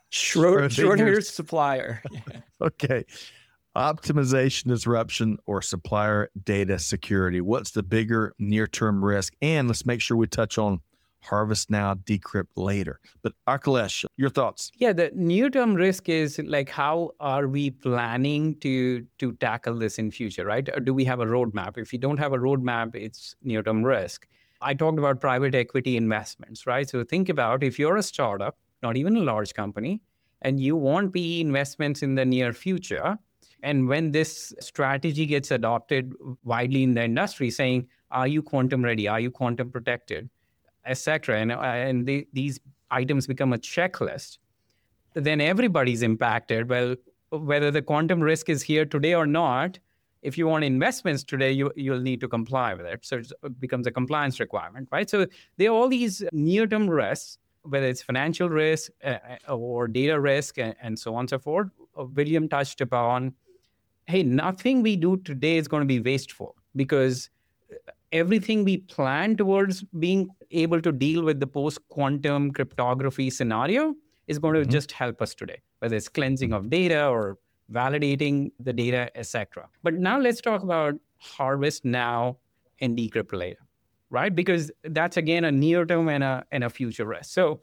supplier. Okay. Optimization disruption or supplier data security. What's the bigger near-term risk? And let's make sure we touch on harvest now, decrypt later. But Akhilesh, your thoughts? Yeah, the near-term risk is like, how are we planning to tackle this in future, right? Or do we have a roadmap? If you don't have a roadmap, it's near-term risk. I talked about private equity investments, right? So think about if you're a startup, not even a large company, and you want PE investments in the near future, and when this strategy gets adopted widely in the industry, saying, are you quantum ready? Are you quantum protected? Etc. And these items become a checklist, then everybody's impacted. Well, whether the quantum risk is here today or not, if you want investments today, you'll need to comply with it. So it becomes a compliance requirement, right? So there are all these near-term risks, whether it's financial risk or data risk and so on and so forth. William touched upon, hey, nothing we do today is going to be wasteful, because everything we plan towards being able to deal with the post-quantum cryptography scenario is going to just help us today, whether it's cleansing of data or validating the data, etc. But now let's talk about harvest now and decrypt later, right? Because that's, again, a near-term and a future risk. So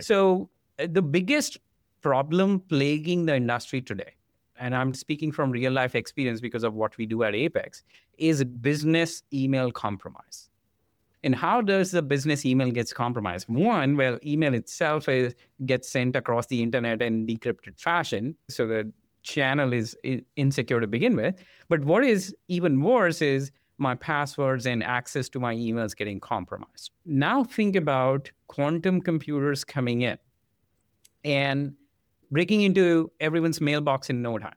the biggest problem plaguing the industry today, and I'm speaking from real life experience because of what we do at Apex, is business email compromise. And how does the business email gets compromised? One, well, email itself gets sent across the internet in decrypted fashion, so the channel is insecure to begin with. But what is even worse is my passwords and access to my emails getting compromised. Now think about quantum computers coming in and breaking into everyone's mailbox in no time.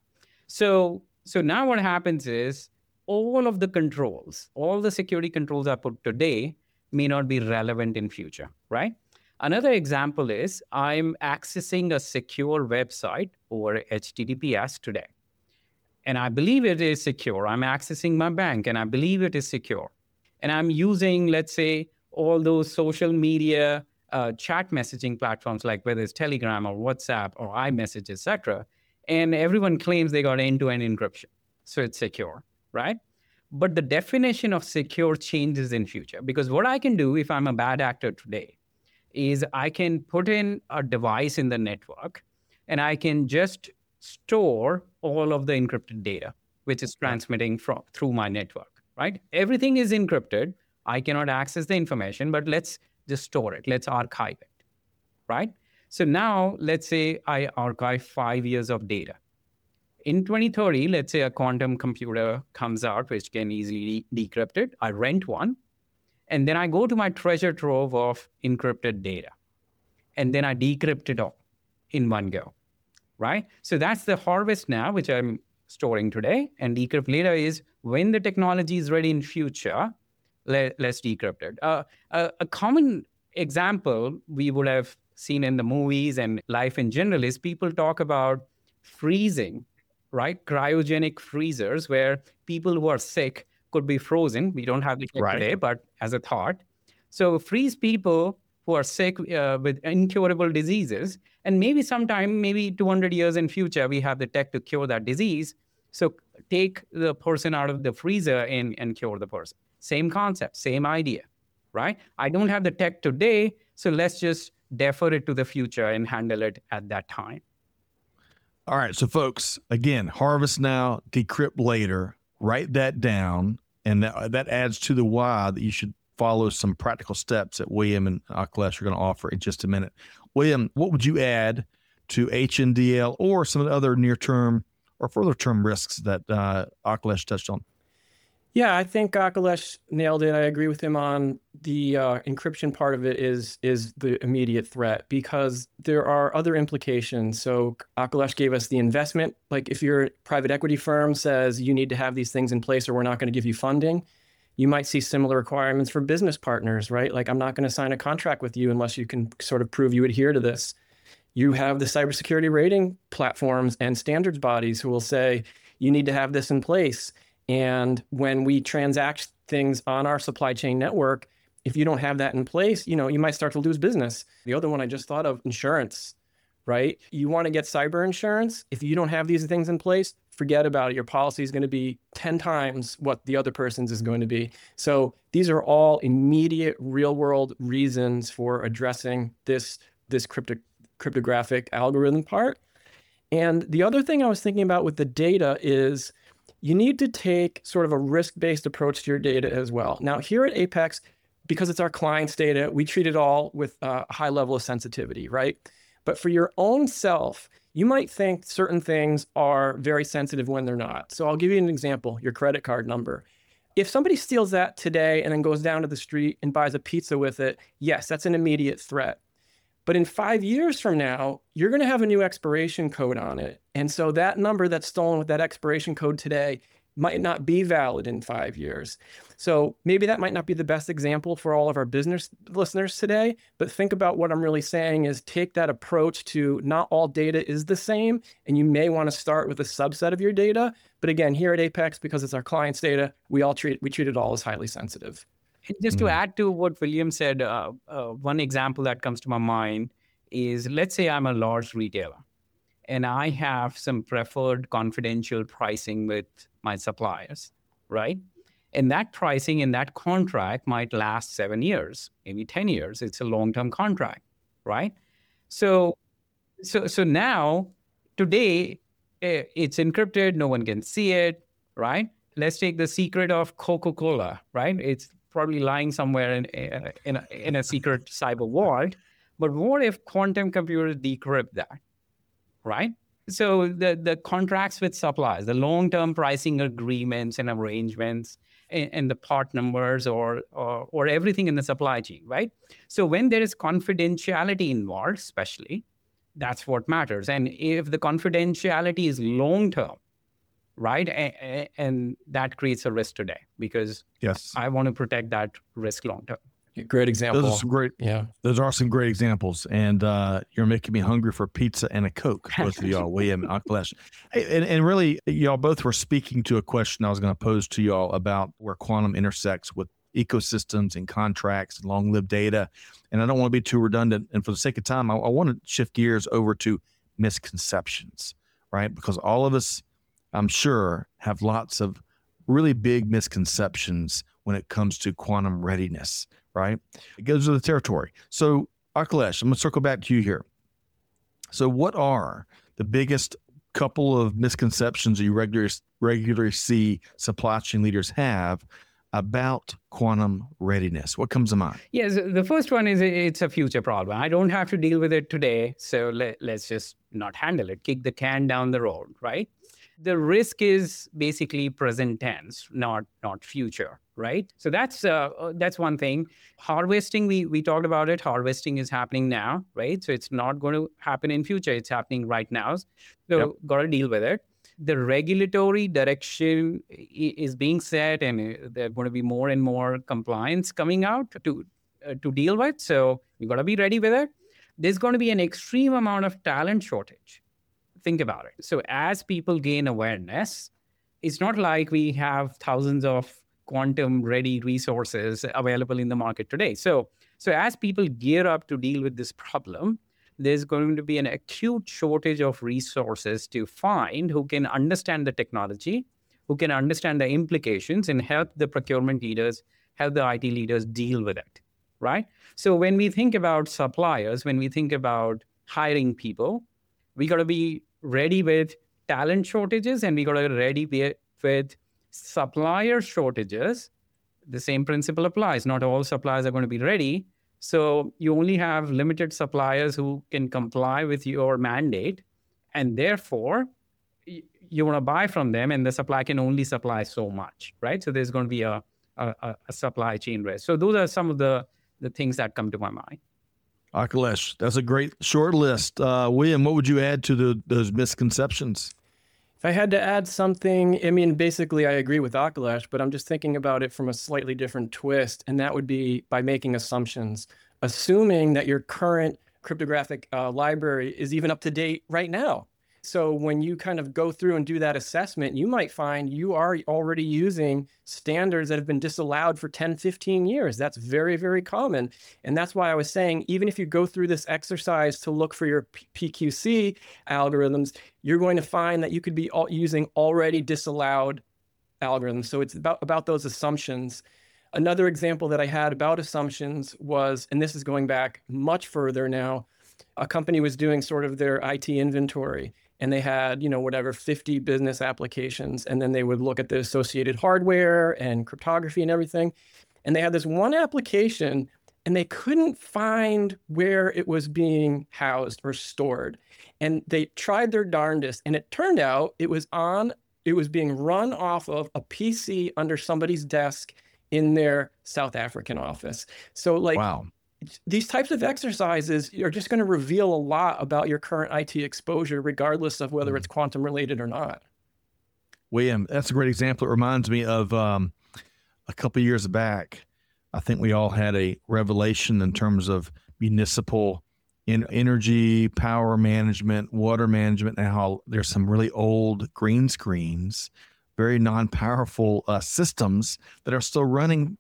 So now what happens is all of the controls, all the security controls I put today may not be relevant in future, right? Another example is I'm accessing a secure website over HTTPS today. And I believe it is secure. I'm accessing my bank and I believe it is secure. And I'm using, let's say, all those social media chat messaging platforms, like whether it's Telegram or WhatsApp or iMessage, etc. And everyone claims they got end-to-end encryption. So it's secure, right? But the definition of secure changes in future, because what I can do if I'm a bad actor today is I can put in a device in the network and I can just store all of the encrypted data, which is transmitting through my network, right? Everything is encrypted. I cannot access the information, but let's just store it. Let's archive it, right? So now let's say I archive 5 years of data. In 2030, let's say a quantum computer comes out, which can easily decrypt it. I rent one. And then I go to my treasure trove of encrypted data. And then I decrypt it all in one go, right? So that's the harvest now, which I'm storing today. And decrypt later is when the technology is ready in future, let's decrypt it. A common example we would have seen in the movies and life in general is people talk about freezing, right? Cryogenic freezers where people who are sick could be frozen. We don't have the tech today, but as a thought. So freeze people who are sick with incurable diseases. And maybe sometime, maybe 200 years in future, we have the tech to cure that disease. So take the person out of the freezer and cure the person. Same concept, same idea, right? I don't have the tech today, so let's just defer it to the future and handle it at that time. All right. So folks, again, harvest now, decrypt later. Write that down, and that adds to the why that you should follow some practical steps that William and Akhilesh are going to offer in just a minute. William, what would you add to HNDL or some of the other near-term or further-term risks that Akhilesh touched on? Yeah, I think Akhilesh nailed it. I agree with him on the encryption part of it is the immediate threat, because there are other implications. So Akhilesh gave us the investment. Like if your private equity firm says you need to have these things in place or we're not going to give you funding, you might see similar requirements for business partners, right? Like I'm not going to sign a contract with you unless you can sort of prove you adhere to this. You have the cybersecurity rating platforms and standards bodies who will say, you need to have this in place. And when we transact things on our supply chain network, if you don't have that in place, you might start to lose business. The other one I just thought of, insurance, right? You want to get cyber insurance. If you don't have these things in place, forget about it. Your policy is going to be 10 times what the other person's is going to be. So these are all immediate real world reasons for addressing this cryptographic algorithm part. And the other thing I was thinking about with the data is you need to take sort of a risk-based approach to your data as well. Now, here at Apex, because it's our client's data, we treat it all with a high level of sensitivity, right? But for your own self, you might think certain things are very sensitive when they're not. So I'll give you an example, your credit card number. If somebody steals that today and then goes down to the street and buys a pizza with it, yes, that's an immediate threat. But in 5 years from now, you're going to have a new expiration code on it. And so that number that's stolen with that expiration code today might not be valid in 5 years. So maybe that might not be the best example for all of our business listeners today, but think about what I'm really saying is take that approach to not all data is the same, and you may want to start with a subset of your data. But again, here at Apex, because it's our client's data, we treat it all as highly sensitive. And just to add to what William said, one example that comes to my mind is, let's say I'm a large retailer and I have some preferred confidential pricing with my suppliers, right? And that pricing in that contract might last 7 years, maybe 10 years. It's a long-term contract, right? So now, today, it's encrypted. No one can see it, right? Let's take the secret of Coca-Cola, right? It's probably lying somewhere in a secret cyber vault. But what if quantum computers decrypt that, right? So the contracts with suppliers, the long-term pricing agreements and arrangements, and the part numbers or everything in the supply chain, right? So when there is confidentiality involved, especially, that's what matters. And if the confidentiality is long-term, right, and that creates a risk today because yes, I want to protect that risk long-term. Great example. Those are some great. Yeah, those are some great examples, and you're making me hungry for pizza and a Coke, both of y'all, William and Akhilesh. Hey, and really, y'all both were speaking to a question I was going to pose to y'all about where quantum intersects with ecosystems and contracts and long-lived data. And I don't want to be too redundant. And for the sake of time, I want to shift gears over to misconceptions, right? Because all of us, I'm sure, have lots of really big misconceptions when it comes to quantum readiness. Right? It goes to the territory. So, Akhilesh, I'm going to circle back to you here. So what are the biggest couple of misconceptions you regularly see supply chain leaders have about quantum readiness? What comes to mind? Yes, the first one is it's a future problem. I don't have to deal with it today, so let's just not handle it, kick the can down the road, right? The risk is basically present tense, not future, right? So that's one thing. Harvesting, we talked about it. Harvesting is happening now, right? So it's not going to happen in future. It's happening right now. So got to deal with it. The regulatory direction is being set, and there are going to be more and more compliance coming out to deal with. So you got to be ready with it. There's going to be an extreme amount of talent shortage. Think about it. So as people gain awareness, it's not like we have thousands of quantum-ready resources available in the market today. So as people gear up to deal with this problem, there's going to be an acute shortage of resources to find who can understand the technology, who can understand the implications, and help the procurement leaders, help the IT leaders deal with it, right? So when we think about suppliers, when we think about hiring people, we got to be ready with talent shortages, and we got to be ready with supplier shortages. The same principle applies. Not all suppliers are going to be ready. So you only have limited suppliers who can comply with your mandate, and therefore you want to buy from them, and the supply can only supply so much, right? So there's going to be a supply chain risk. So those are some of the things that come to my mind. Akhilesh, that's a great short list. William, what would you add to those misconceptions? If I had to add something, I mean, basically I agree with Akhilesh, but I'm just thinking about it from a slightly different twist, and that would be by making assumptions, assuming that your current cryptographic library is even up to date right now. So when you kind of go through and do that assessment, you might find you are already using standards that have been disallowed for 10, 15 years. That's very, very common. And that's why I was saying, even if you go through this exercise to look for your PQC algorithms, you're going to find that you could be using already disallowed algorithms. So it's about those assumptions. Another example that I had about assumptions was, and this is going back much further now, a company was doing sort of their IT inventory, and they had, 50 business applications. And then they would look at the associated hardware and cryptography and everything. And they had this one application, and they couldn't find where it was being housed or stored. And they tried their darndest. And it turned out it was being run off of a PC under somebody's desk in their South African office. So wow. These types of exercises are just going to reveal a lot about your current IT exposure, regardless of whether it's quantum related or not. William, that's a great example. It reminds me of a couple of years back. I think we all had a revelation in terms of municipal energy, power management, water management, and how there's some really old green screens, very non-powerful systems that are still running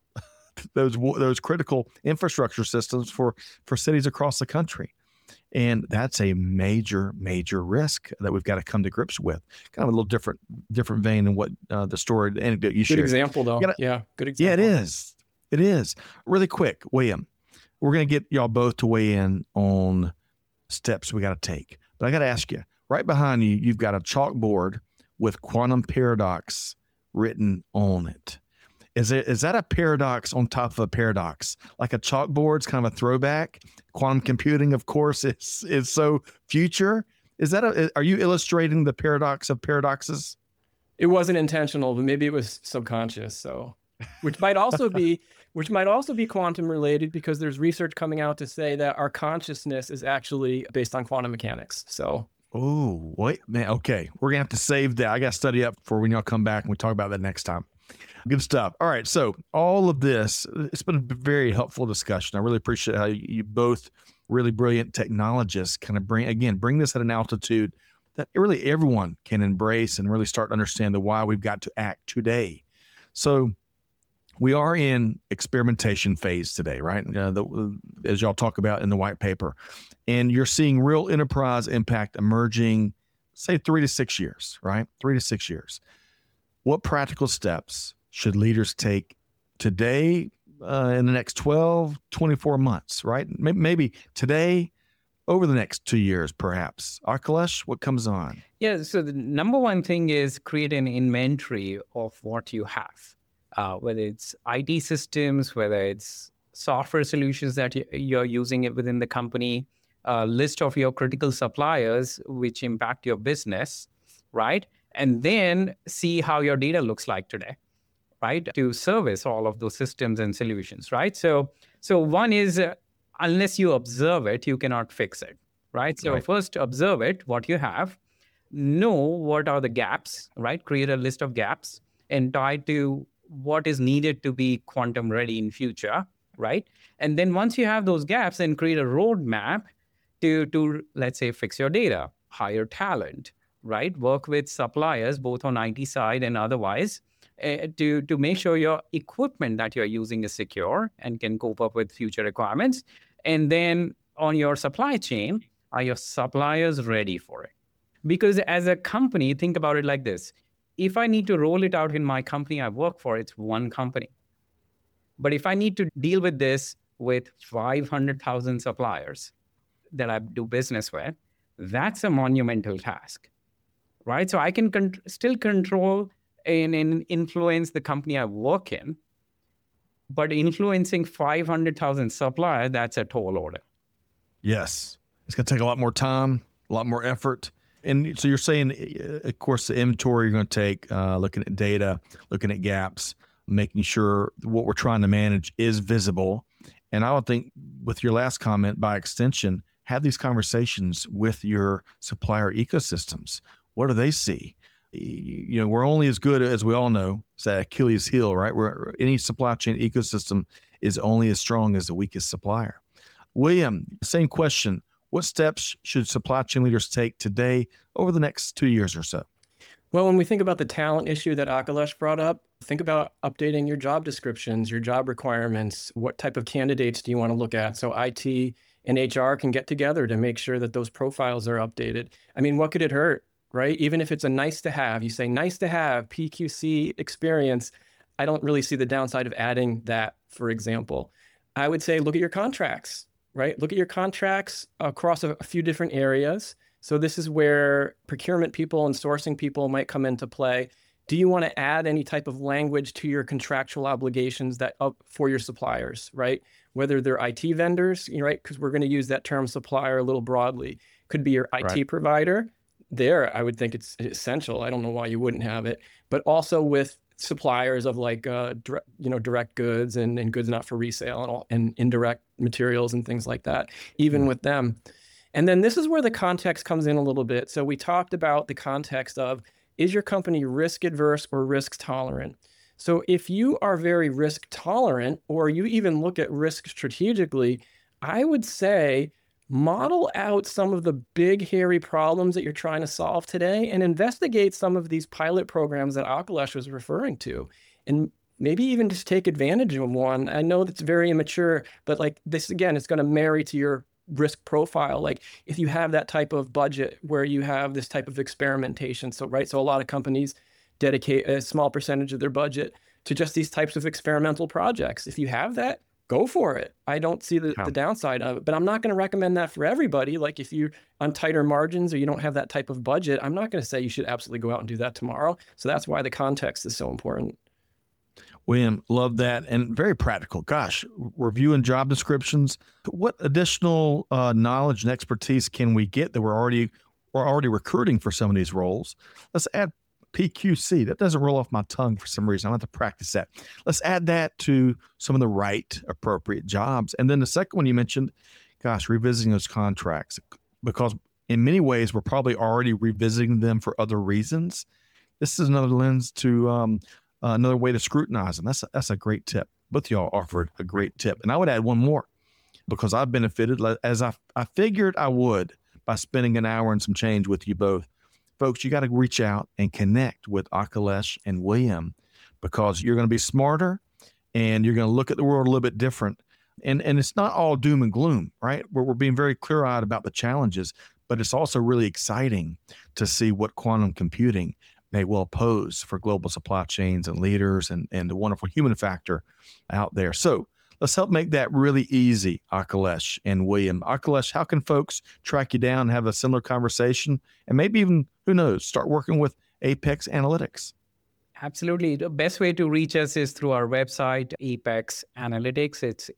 those critical infrastructure systems for cities across the country. And that's a major, major risk that we've got to come to grips with. Kind of a little different vein than what the anecdote you shared. Good example, though. Yeah, good example. Yeah, it is. It is. Really quick, William, we're going to get y'all both to weigh in on steps we got to take. But I got to ask you, right behind you, you've got a chalkboard with quantum paradox written on it. Is that a paradox on top of a paradox? Like a chalkboard's kind of a throwback. Quantum computing, of course, is so future. Are you illustrating the paradox of paradoxes? It wasn't intentional, but maybe it was subconscious. So, which might also be quantum related, because there's research coming out to say that our consciousness is actually based on quantum mechanics. So. Oh, wait, man. Okay. We're going to have to save that. I got to study up for when y'all come back and we talk about that next time. Good stuff. All right. So all of this, it's been a very helpful discussion. I really appreciate how you both really brilliant technologists kind of bring this at an altitude that really everyone can embrace and really start to understand the why we've got to act today. So we are in experimentation phase today, right? As y'all talk about in the white paper, and you're seeing real enterprise impact emerging, say 3 to 6 years, right? 3 to 6 years. What practical steps should leaders take today in the next 12, 24 months, right? Maybe today, over the next 2 years, perhaps. Akhilesh, what comes on? Yeah, so the number one thing is create an inventory of what you have, whether it's IT systems, whether it's software solutions that you're using it within the company, a list of your critical suppliers which impact your business, right? And then see how your data looks like today, right? To service all of those systems and solutions, right? So one is, unless you observe it, you cannot fix it, right? So First observe it, what you have, know what are the gaps, right? Create a list of gaps and tie to what is needed to be quantum ready in future, right? And then once you have those gaps, then create a roadmap to let's say, fix your data, hire talent, right? Work with suppliers, both on IT side and otherwise, to make sure your equipment that you're using is secure and can cope up with future requirements. And then on your supply chain, are your suppliers ready for it? Because as a company, think about it like this. If I need to roll it out in my company I work for, it's one company. But if I need to deal with this with 500,000 suppliers that I do business with, that's a monumental task, right? So I can still control and influence the company I work in, but influencing 500,000 suppliers, that's a tall order. Yes. It's going to take a lot more time, a lot more effort. And so you're saying, of course, the inventory you're going to take, looking at data, looking at gaps, making sure what we're trying to manage is visible. And I would think with your last comment, by extension, have these conversations with your supplier ecosystems. What do they see? We're only as good as we all know. It's that Achilles heel, right? Where any supply chain ecosystem is only as strong as the weakest supplier. William, same question. What steps should supply chain leaders take today over the next 2 years or so? Well, when we think about the talent issue that Akhilesh brought up, think about updating your job descriptions, your job requirements. What type of candidates do you want to look at? So IT and HR can get together to make sure that those profiles are updated. I mean, what could it hurt, right? Even if it's a nice to have, you say nice to have PQC experience. I don't really see the downside of adding that, for example. I would say look at your contracts, right? Look at your contracts across a few different areas. So this is where procurement people and sourcing people might come into play. Do you want to add any type of language to your contractual obligations that for your suppliers, right? Whether they're IT vendors, right? Because we're going to use that term supplier a little broadly. Could be your IT provider. There, I would think it's essential. I don't know why you wouldn't have it, but also with suppliers of like direct goods and goods not for resale and indirect materials and things like that, even with them. And then this is where the context comes in a little bit. So we talked about the context of, is your company risk adverse or risk tolerant? So if you are very risk tolerant, or you even look at risk strategically, I would say model out some of the big, hairy problems that you're trying to solve today and investigate some of these pilot programs that Akhilesh was referring to. And maybe even just take advantage of one. I know that's very immature, but like this, again, it's going to marry to your risk profile. Like if you have that type of budget where you have this type of experimentation. So a lot of companies dedicate a small percentage of their budget to just these types of experimental projects. If you have that, go for it. I don't see the downside of it, but I'm not going to recommend that for everybody. Like if you're on tighter margins or you don't have that type of budget, I'm not going to say you should absolutely go out and do that tomorrow. So that's why the context is so important. William, love that. And very practical. Gosh, reviewing job descriptions. What additional knowledge and expertise can we get that we're already recruiting for some of these roles? Let's add PQC. That doesn't roll off my tongue for some reason. I have to practice that. Let's add that to some of the right appropriate jobs. And then the second one you mentioned, gosh, revisiting those contracts, because in many ways we're probably already revisiting them for other reasons. This is another lens to another way to scrutinize them. That's a great tip. Both of y'all offered a great tip. And I would add one more, because I've benefited, as I figured I would, by spending an hour and some change with you both. Folks, you got to reach out and connect with Akhilesh and William, because you're going to be smarter and you're going to look at the world a little bit different. And it's not all doom and gloom, right? We're being very clear-eyed about the challenges, but it's also really exciting to see what quantum computing may well pose for global supply chains and leaders and the wonderful human factor out there. So let's help make that really easy, Akhilesh and William. Akhilesh, how can folks track you down and have a similar conversation and maybe even, who knows, start working with Apex Analytics? Absolutely. The best way to reach us is through our website, Apex Analytics. It's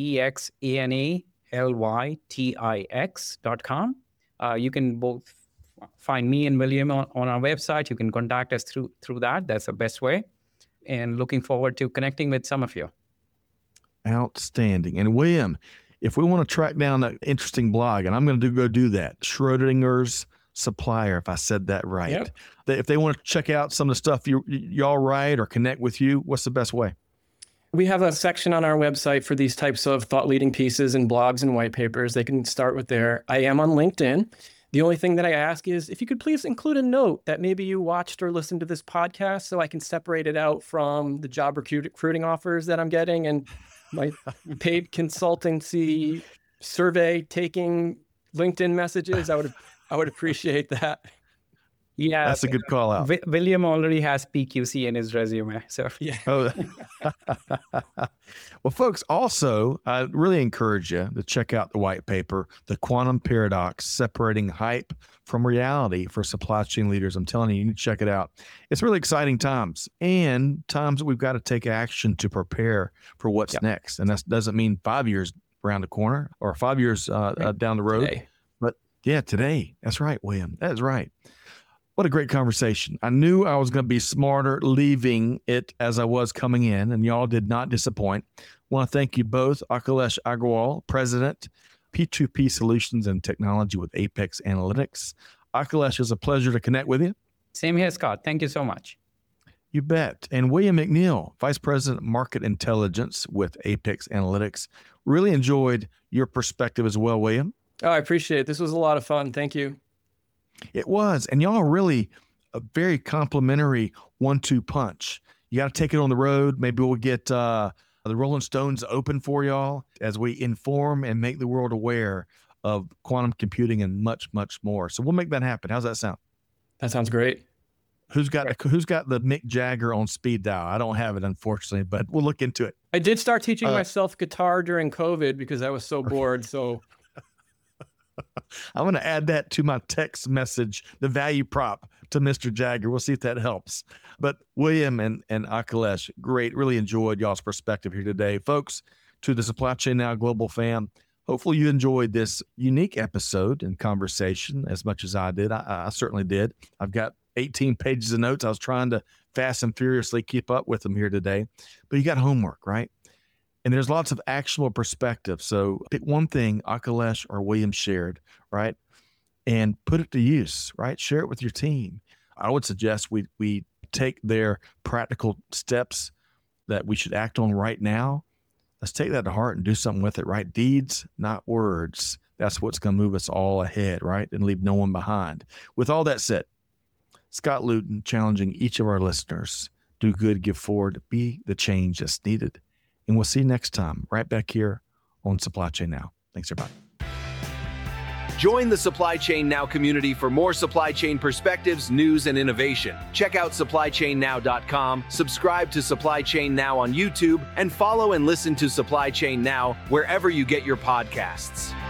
apexanalytix.com. You can both find me and William on our website. You can contact us through that. That's the best way. And looking forward to connecting with some of you. Outstanding. And William, if we want to track down an interesting blog, and I'm going to go do that, Schrodinger's Supplier, if I said that right. Yep. If they want to check out some of the stuff y'all write or connect with you, what's the best way? We have a section on our website for these types of thought-leading pieces and blogs and white papers. They can start with there. I am on LinkedIn. The only thing that I ask is if you could please include a note that maybe you watched or listened to this podcast so I can separate it out from the job recruiting offers that I'm getting and my paid consultancy survey taking LinkedIn messages. I would appreciate that. Yeah, that's a good call out. William already has PQC in his resume. So yeah. Oh. Well, folks, also, I really encourage you to check out the white paper, The Quantum Paradox, Separating Hype from Reality for Supply Chain Leaders. I'm telling you, you need to check it out. It's really exciting times, and times that we've got to take action to prepare for what's next. And that doesn't mean 5 years around the corner or 5 years down the road. Today. But yeah, today. That's right, William. That is right. What a great conversation. I knew I was going to be smarter leaving it as I was coming in, and y'all did not disappoint. I want to thank you both, Akhilesh Agrawal, President, P2P Solutions and Technology with Apex Analytics. Akhilesh, it's a pleasure to connect with you. Same here, Scott. Thank you so much. You bet. And William McNeil, Vice President, Market Intelligence with Apex Analytics. Really enjoyed your perspective as well, William. Oh, I appreciate it. This was a lot of fun. Thank you. It was. And y'all are really a very complimentary 1-2 punch. You got to take it on the road. Maybe we'll get the Rolling Stones open for y'all as we inform and make the world aware of quantum computing and much, much more. So we'll make that happen. How's that sound? That sounds great. Who's got the Mick Jagger on speed dial? I don't have it, unfortunately, but we'll look into it. I did start teaching myself guitar during COVID because I was so bored. So I'm going to add that to my text message, the value prop to Mr. Jagger. We'll see if that helps. But William and Akhilesh, great. Really enjoyed y'all's perspective here today. Folks, to the Supply Chain Now Global fam, hopefully you enjoyed this unique episode and conversation as much as I did. I certainly did. I've got 18 pages of notes. I was trying to fast and furiously keep up with them here today. But you got homework, right? And there's lots of actionable perspective. So pick one thing Akhilesh or William shared, right? And put it to use, right? Share it with your team. I would suggest we take their practical steps that we should act on right now. Let's take that to heart and do something with it, right? Deeds, not words. That's what's going to move us all ahead, right? And leave no one behind. With all that said, Scott Luton challenging each of our listeners, do good, give forward, be the change that's needed. And we'll see you next time, right back here on Supply Chain Now. Thanks, everybody. Join the Supply Chain Now community for more supply chain perspectives, news, and innovation. Check out supplychainnow.com, subscribe to Supply Chain Now on YouTube, and follow and listen to Supply Chain Now wherever you get your podcasts.